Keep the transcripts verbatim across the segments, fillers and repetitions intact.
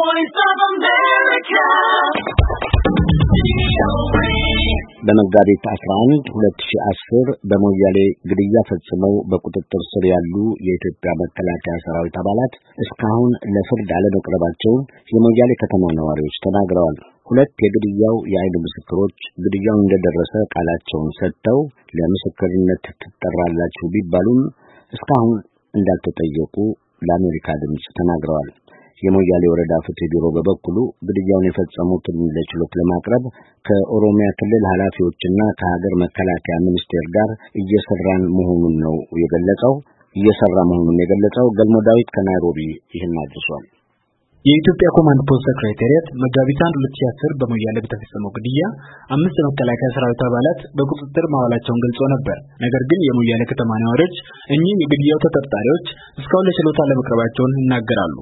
voice of America. በመጋቢት አስራ አንድ ሁለት ሺህ አስር በሞያሌ ግድያ ፈጽመው በቁጥጥር ስር ያሉ የኢትዮጵያ መከላከያ ሰራዊት አባላት እስካሁን ለፍርድ አለመቅረባቸውን የሞያሌ ከተማ ነዋሪዎች ተናግረዋል። ሁለት የግድያው የዓይን ምስክሮች ግድያው እንደደረሰ ቃላቸውን ሰጥተው ለምስክርነት ትጠራላችሁ ቢባሉም እስካሁን እንዳልተጠየቁ ለአሜሪካ ድምጽ ተናግረዋል። የሞያሌ ወረዳ ፍትህ ቢሮ በበኩሉ ግድያውን የፈጸሙትን ለችሎት ለማቅረብ ከኦሮሚያ ክልል ኃላፊዎችና ከሀገር መከላከያ ሚኒስቴር ጋር እየሰራን መሆኑን ነው የገለጸው እየሰራ መሆኑን የገለጸው ገልሞ ዳዊት ከናይሮቢ ይህን አድርሷል። የኢትዮጵያ ኮማንድ ፖስት ሴክሬታሪያት መጋቢት አንድ ሁለት ሺህ አስር በሞያሌ በተፈጸመው ግድያ አምስት የመከላከያ ሰራዊት አባላት በቁጥጥር ማዋላቸውን ገልጾ ነበር። ነገር ግን የሞያሌ ከተማ ነዋሪዎች እኚህ የግድያው ተጠርጣሪዎች እስካሁን ለችሎት አለመቅረባቸውን ይናገራሉ።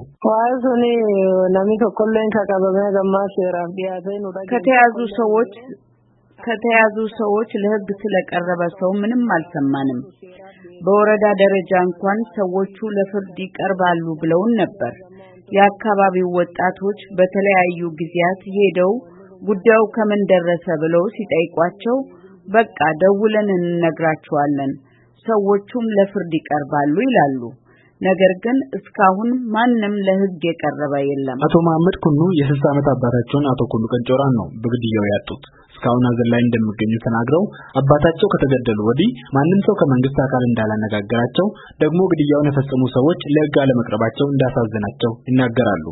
ከተያዙ ሰዎች ከተያዙ ሰዎች ለህግ ስለቀረበ ሰው ምንም አልሰማንም። በወረዳ ደረጃ እንኳን ሰዎቹ ለፍርድ ይቀርባሉ ብለውን ነበር። የአካባቢው ወጣቶች በተለያዩ ጊዜያት ሄደው ጉዳዩ ከምን ደረሰ ብለው ሲጠይቋቸው በቃ ደውለን እንነግራቸዋለን ሰዎቹም ለፍርድ ይቀርባሉ ይላሉ። ነገር ግን እስካሁን ማንም ለህግ የቀረበ የለም። አቶ መሐመድ ኩኑ የስልሳ ዓመት አባታቸውን አቶ ኩኑ ቀንጮራን ነው በግድያው ያጡት። እስካሁን ሀገር ላይ እንደሚገኙ ተናግረው አባታቸው ከተገደሉ ወዲህ ማንም ሰው ከመንግስት አካል እንዳላነጋገራቸው ደግሞ ግድያውን የፈጸሙ ሰዎች ለህግ አለመቅረባቸው እንዳሳዘናቸው ይናገራሉ።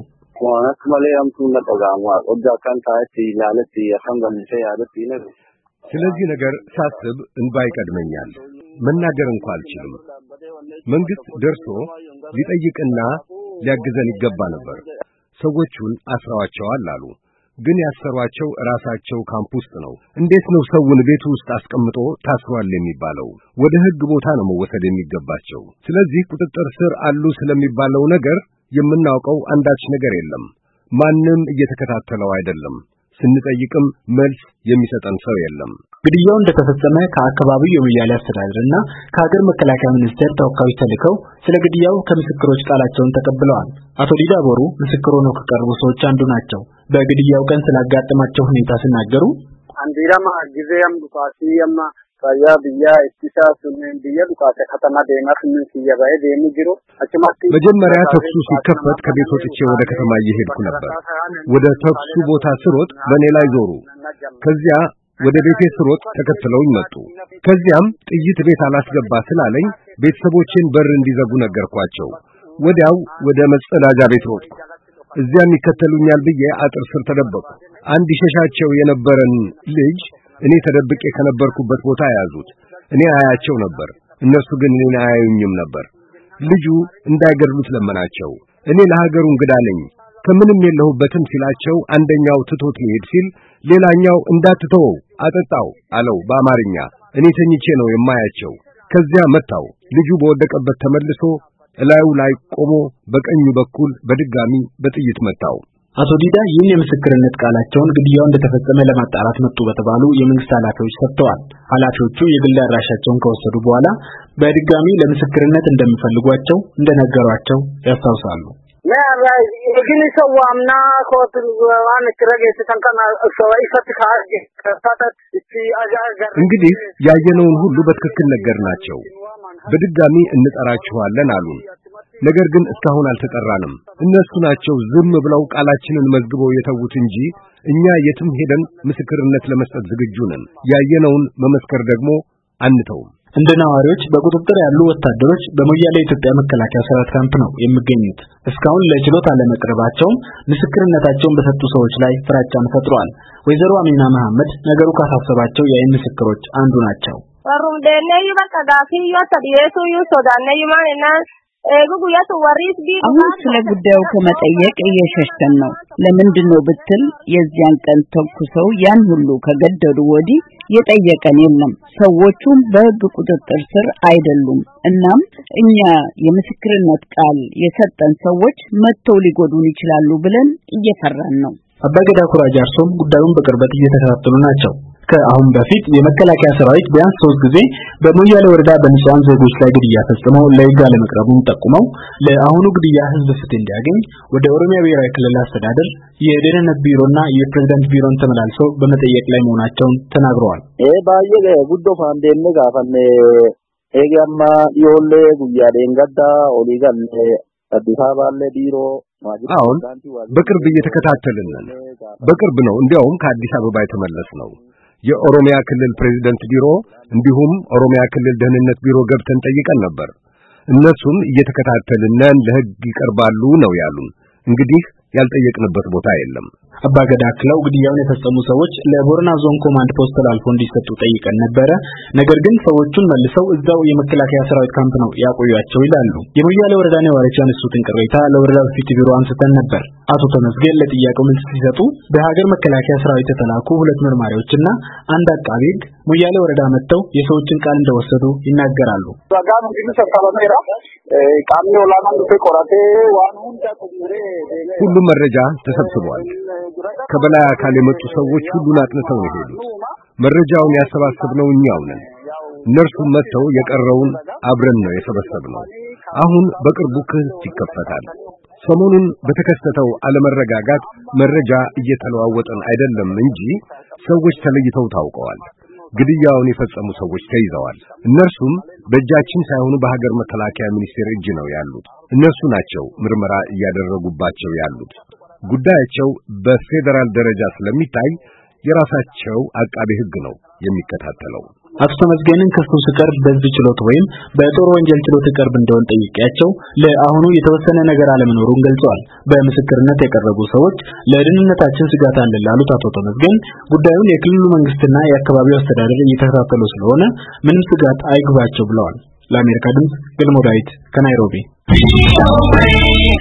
ስለዚህ ነገር ሳስብ እንባ ይቀድመኛል። መናገር እንኳን አልችልም። መንግስት ደርሶ ሊጠይቅና ሊያግዘን ይገባ ነበር። ሰዎቹን አስረዋቸዋል አሉ። ግን ያሰሯቸው ራሳቸው ካምፕ ውስጥ ነው። እንዴት ነው ሰውን ቤት ውስጥ አስቀምጦ ታስሯል የሚባለው? ወደ ህግ ቦታ ነው መወሰድ የሚገባቸው። ስለዚህ ቁጥጥር ስር አሉ ስለሚባለው ነገር የምናውቀው አንዳች ነገር የለም። ማንም እየተከታተለው አይደለም። ስንጠይቅም መልስ የሚሰጠን ሰው የለም። ግድያው እንደተፈጸመ ከአካባቢው የሞያሌ አስተዳደርና ከሀገር መከላከያ ሚኒስቴር ተወካዮች ተልከው ስለ ግድያው ከምስክሮች ቃላቸውን ተቀብለዋል። አቶ ዲዳ ቦሩ ምስክር ሆነው ከቀረቡ ሰዎች አንዱ ናቸው። በግድያው ቀን ስላጋጠማቸው ሁኔታ ሲናገሩ አንዲራማ ጊዜም ዱቃሲያማ ታያ ቢያ ኢስቲሳስ ምን ቢያ ዱቃተ ከተማ ደማስ ምን ሲያባይ ደሚጅሩ አጭማቲ መጀመሪያ ተኩሱ ሲከፈት ከቤት ወጥቼ ወደ ከተማ እየሄድኩ ነበር። ወደ ተኩሱ ቦታ ስሮጥ በኔ ላይ ዞሩ። ከዚያ ወደ ቤቴ ስሮጥ ተከትለውኝ መጡ። ከዚያም ጥይት ቤት አላስገባ ስላለኝ ቤተሰቦቼን በር እንዲዘጉ ነገርኳቸው። ወዲያው ወደ መጸዳጃ ቤት ሮጥኩ። እዚያም ይከተሉኛል ብዬ አጥር ስር ተደበቅኩ። አንድ ሸሻቸው የነበረን ልጅ እኔ ተደብቄ ከነበርኩበት ቦታ ያዙት። እኔ አያቸው ነበር፣ እነሱ ግን እኔን አያዩኝም ነበር። ልጁ እንዳይገድሉት ለመናቸው። እኔ ለሀገሩ እንግዳ ነኝ ከምንም የለሁበትም ሲላቸው አንደኛው ትቶት ሊሄድ ሲል ሌላኛው እንዳትተው አጠጣው አለው በአማርኛ። እኔ ተኝቼ ነው የማያቸው። ከዚያ መታው። ልጁ በወደቀበት ተመልሶ እላዩ ላይ ቆሞ በቀኙ በኩል በድጋሚ በጥይት መታው። አቶ ዲዳ ይህን የምስክርነት ቃላቸውን ግድያው እንደተፈጸመ ለማጣራት መጡ በተባሉ የመንግስት ኃላፊዎች ሰጥተዋል። ኃላፊዎቹ የግል አድራሻቸውን ከወሰዱ በኋላ በድጋሚ ለምስክርነት እንደሚፈልጓቸው እንደነገሯቸው ያስታውሳሉ። ማራይ ግን ሰዋምና ኮትን ዋን ክረገት ተንከና ሰዋይ ፈትካ ከፋታት እቺ አጃጋር እንግዲህ ያየነውን ሁሉ በትክክል ነገርናቸው። በድጋሚ እንጠራችኋለን አሉን። ነገር ግን እስካሁን አልተጠራንም። እነሱ ናቸው ዝም ብለው ቃላችንን መዝግበው የተዉት እንጂ እኛ የትም ሄደን ምስክርነት ለመስጠት ዝግጁ ነን። ያየነውን መመስከር ደግሞ አንተውም። እንደ ነዋሪዎች በቁጥጥር ያሉ ወታደሮች በሞያሌ የኢትዮጵያ መከላከያ ሰራዊት ካምፕ ነው የሚገኙት። እስካሁን ለችሎት አለመቅረባቸው ምስክርነታቸውን በሰጡ ሰዎች ላይ ፍራቻን ፈጥሯል። ወይዘሮ አሚና መሐመድ ነገሩ ካሳሰባቸው የዓይን ምስክሮች አንዱ ናቸው። ወሩም ደነይ በቀዳፊ ይወጣዲየሱ ይወጣዳነይ ማንና አሁን ስለ ጉዳዩ ከመጠየቅ እየሸሸን ነው። ለምንድነው ብትል የዚያን ቀን ተኩሰው ያን ሁሉ ከገደሉ ወዲህ የጠየቀን የለም። ሰዎቹም በህግ ቁጥጥር ስር አይደሉም። እናም እኛ የምስክርነት ቃል የሰጠን ሰዎች መጥተው ሊጎዱን ይችላሉ ብለን እየፈራን ነው። አባገዳ ኩራጃርሶም ጉዳዩን በቅርበት እየተከታተሉ ናቸው። ከአሁን በፊት የመከላከያ ሰራዊት ቢያንስ ሶስት ጊዜ በሞያሌ ወረዳ በንጹሃን ዜጎች ላይ ግድያ ፈጽመው ለሕግ አለመቅረቡን ጠቁመው ለአሁኑ ግድያ ህዝብ ፍትህ እንዲያገኝ ወደ ኦሮሚያ ብሔራዊ ክልል አስተዳደር የደህንነት ቢሮና የፕሬዝዳንት ቢሮን ተመላልሰው በመጠየቅ ላይ መሆናቸውን ተናግረዋል። ኤ ባየ ጉዶ ፋንዴን ጋፈነ ኤጋማ ይወለ ጉያ ደንጋዳ ኦሊጋን አዲስ አበባ ለቢሮ አሁን በቅርብ እየተከታተልን ነን። በቅርብ ነው እንዲያውም ከአዲስ አበባ የተመለስ ነው። የኦሮሚያ ክልል ፕሬዝዳንት ቢሮ እንዲሁም ኦሮሚያ ክልል ደህንነት ቢሮ ገብተን ጠይቀን ነበር። እነሱም እየተከታተልን ነን፣ ለሕግ ይቀርባሉ ነው ያሉን። እንግዲህ ያልጠየቅንበት ቦታ የለም። አባገዳ አክለው ግድያውን የፈጸሙ ሰዎች ለቦረና ዞን ኮማንድ ፖስት ተላልፎ እንዲሰጡ ጠይቀን ነበረ። ነገር ግን ሰዎቹን መልሰው እዛው የመከላከያ ሰራዊት ካምፕ ነው ያቆዩአቸው ይላሉ። የሞያሌ ወረዳ ነዋሪዎች ያነሱትን ቅሬታ ለወረዳው ፍትህ ቢሮ አንስተን ነበር። አቶ ተመስገን ለጥያቄው መልስ ሲሰጡ በሀገር መከላከያ ሰራዊት የተላኩ ሁለት መርማሪዎችና አንድ አቃቤ ሕግ ሞያሌ ወረዳ መጥተው የሰዎችን ቃል እንደወሰዱ ይናገራሉ። ሁሉም መረጃ ተሰብስቧል። ከበላይ አካል የመጡ ሰዎች ሁሉን አጥንተው ነው የሄዱት። መረጃውን ያሰባሰብነው እኛው ነን። እነርሱም መጥተው የቀረውን አብረን ነው የሰበሰብነው። አሁን በቅርቡ ክስ ይከፈታል። ሰሞኑን በተከሰተው አለመረጋጋት መረጃ እየተለዋወጠን አይደለም እንጂ ሰዎች ተለይተው ታውቀዋል። ግድያውን የፈጸሙ ሰዎች ተይዘዋል። እነርሱም በእጃችን ሳይሆኑ በሀገር መከላከያ ሚኒስቴር እጅ ነው ያሉት። እነሱ ናቸው ምርመራ እያደረጉባቸው ያሉት። ጉዳያቸው በፌደራል ደረጃ ስለሚታይ የራሳቸው አቃቤ ሕግ ነው የሚከታተለው። አቶ ተመስገንን ክሱ ሲቀርብ በሕዝብ ችሎት ወይም በጦር ወንጀል ችሎት ይቀርብ እንደሆነ ጠይቄያቸው ለአሁኑ የተወሰነ ነገር አለመኖሩን ገልጸዋል። በምስክርነት የቀረቡ ሰዎች ለደህንነታችን ስጋት አለ ላሉት አቶ ተመስገን ጉዳዩን የክልሉ መንግስትና የአካባቢው አስተዳደር እየተከታተሉ ስለሆነ ምንም ስጋት አይግባቸው ብለዋል። ለአሜሪካ ድምጽ ገልሞ ዳዊት ከናይሮቢ